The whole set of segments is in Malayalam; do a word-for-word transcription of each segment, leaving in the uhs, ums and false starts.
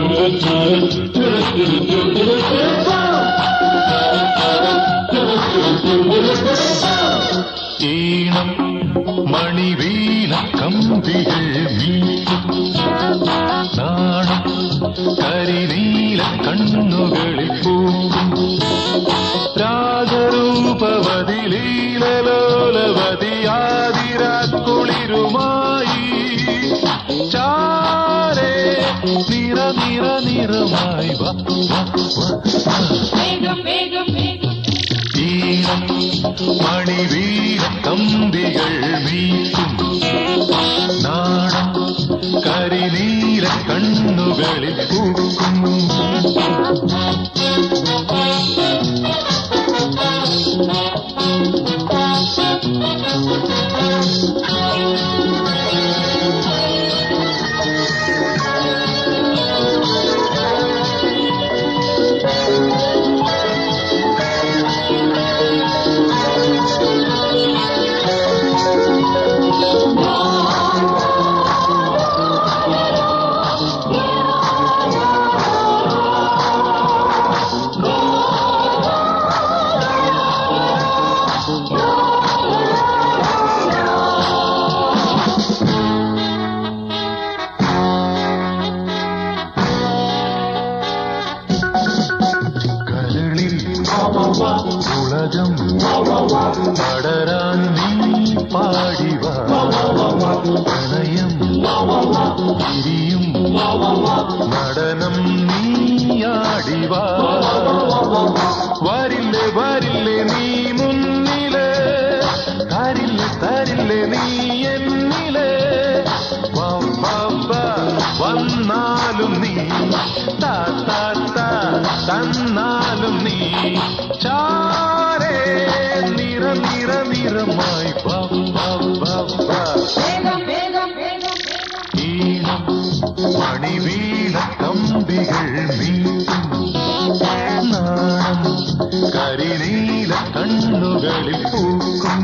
ഈണം മണിവീണ കമ്പികൾ മീട്ടും നാണം കരിനീല കണ്ണുകളിൽ പൂക്കും രാഗരൂപവതി ലീലലോലവതിയാതിരാക്കുളിരുമായി ചാരേ നിറ നിറ നിറമായി വാ ഈണം മണിവീണ കമ്പികൾ മീട്ടും നാണം കരിനീല കണ്ണുകളിൽ പൂക്കും ഉലകം പടരാൻ നീ പാടിവ പ്രണയം തിരിയും നടനം നീയാടിവ വരില്ലേ വരില്ലേ നീ മുന്നില് തരില്ലേ തരില്ലേ നീ എന്നില് വന്നാലും നീ തന്നാലും നീ ചാരേ നിറ നിറ നിറമായി ഈണം മണിവീണ കമ്പികൾ മീട്ടും നാണം കരിനീല കണ്ണുകളിൽ പൂക്കും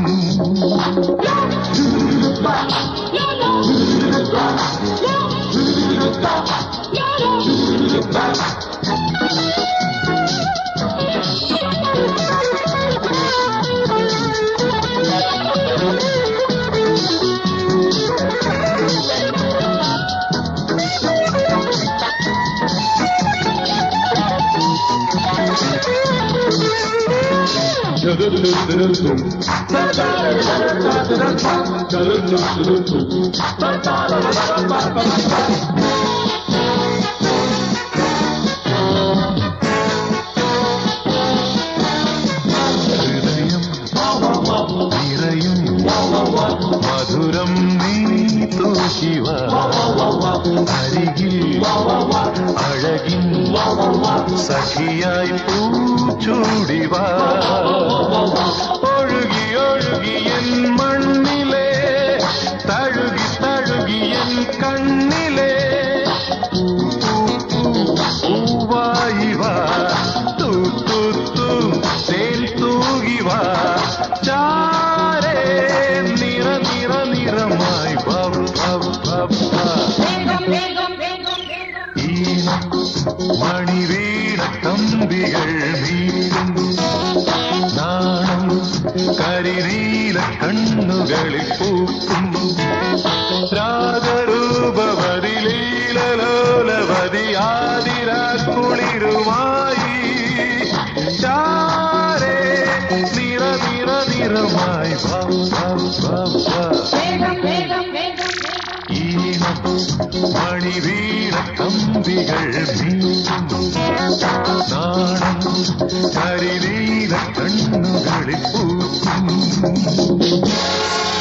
ഹൃദയം നിറയും മധുരം നീ തൂക്കിവ അരികിൽ അഴകിൻ സഖിയായി പൂച്ചൂടിവ ഒഴുകി ഒഴുകി എൻ മണ്ണിലെ തഴുകി തഴുകി എൻ കണ്ണിലെ പൂവായിവ തൂ തൂ തൂ തേൻ തൂകിവ ചാരേ നിറ നിറ നിറമായി ഈണം മണിവീണ കമ്പികൾ മീട്ടും നാണം കരിനീല കണ്ണുകളിൽ പൂക്കും രാഗരൂപവതി ലീലലോലവതി ആതിരാക്കുളിരുമായി ചാരേ നിറ നിറ നിറമായി ഈണം മണിവീണ കമ്പികൾ മീട്ടും നാണം കരിനീല കണ്ണുകളിൽ പൂക്കും